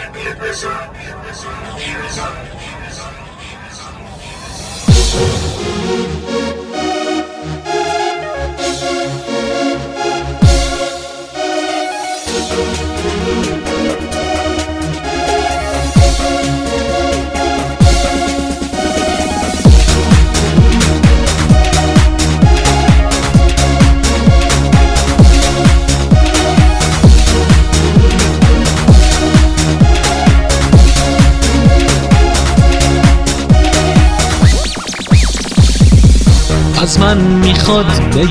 از من میخواد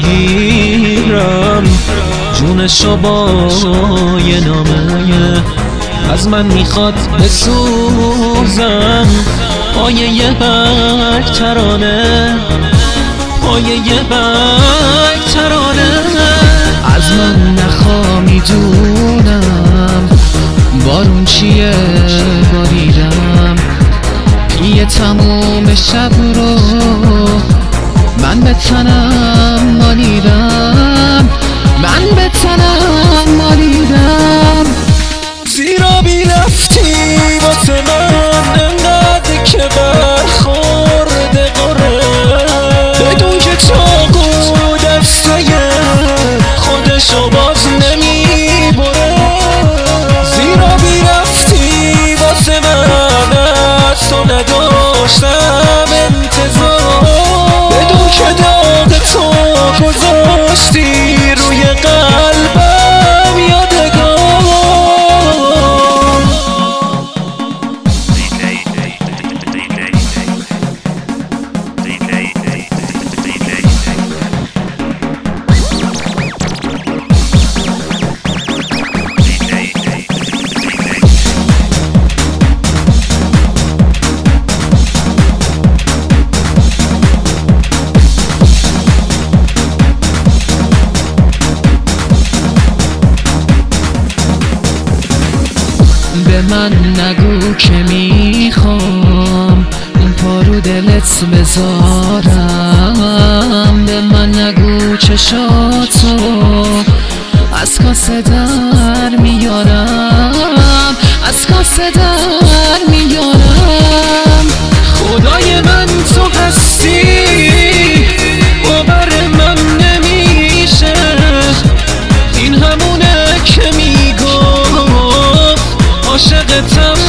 بگیرم جونشو با یه نامه، از من میخواد بسوزم پای یه بک ترانه، پای یه بک ترانه. از من نخوا میدونم بارون چیه باریدم، یه تموم شب رو من به تنم مالیدم، من به تنم مالیدم. زیرا بی رفتی واسه من انقدر که برخورده قره، بدون که چاقو دسته خودشو باز نمیبره. زیرا بی رفتی واسه من از تو نداشتم انتظار، بدون که داغ تو گذاشتی روی قلبم یادگار. به من نگو که میخوام پا رو دلت بذارم، به من نگو چشاتو از کاسه در میارم، از کاسه در میارم. خدای من تو هستی باور من نمیشه، این همونه که میگفت عاشقتم